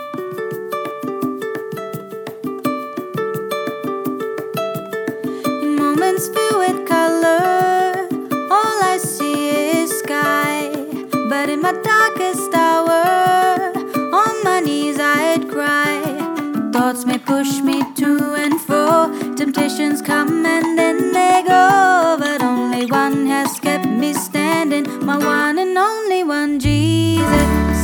In moments filled with color, all I see is sky. But in my darkest hour, on my knees I'd cry. Thoughts may push me to and fro, temptations come and then they go, but only one has kept me standing, my one and only one, Jesus.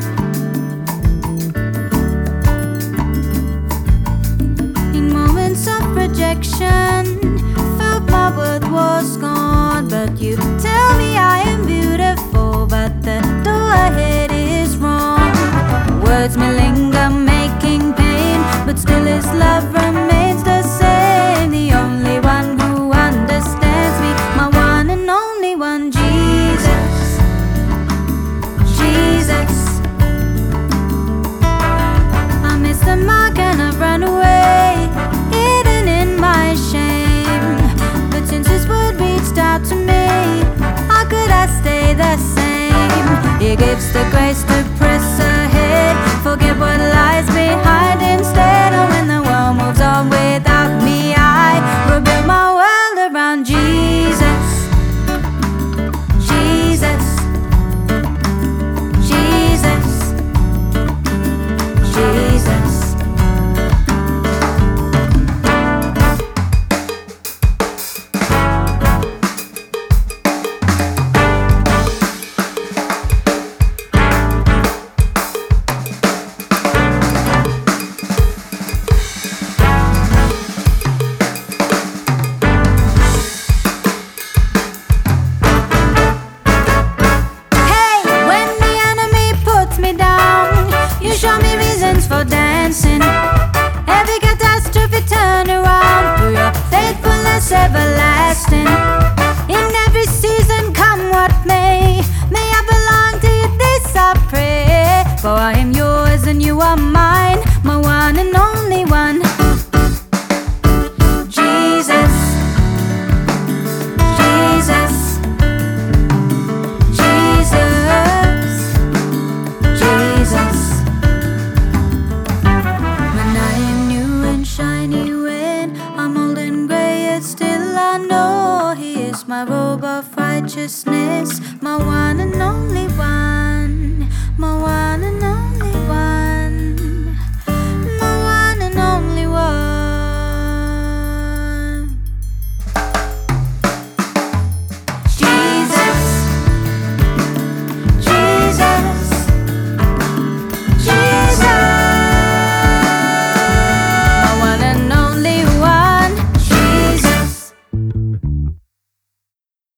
In moments of rejection, felt my worth was gone, but you tell me I am beautiful, but the door ahead is wrong. Words may linger, making pain, but still His love remains the same. The only one who understands me, my one and only one, Jesus. Jesus. I miss the mark and I've run away, hidden in my shame. But since His word reached out to me, how could I stay the same? He gives the grace to press ahead, forget what lies behind instead. And when the world moves on without me, I rebuild my world around Jesus. Jesus. Jesus. Jesus. Show me reasons for dancing. Every catastrophe turn around through your faithfulness everlasting. In every season, come what may I belong to you, this I pray. For I am yours and you are mine.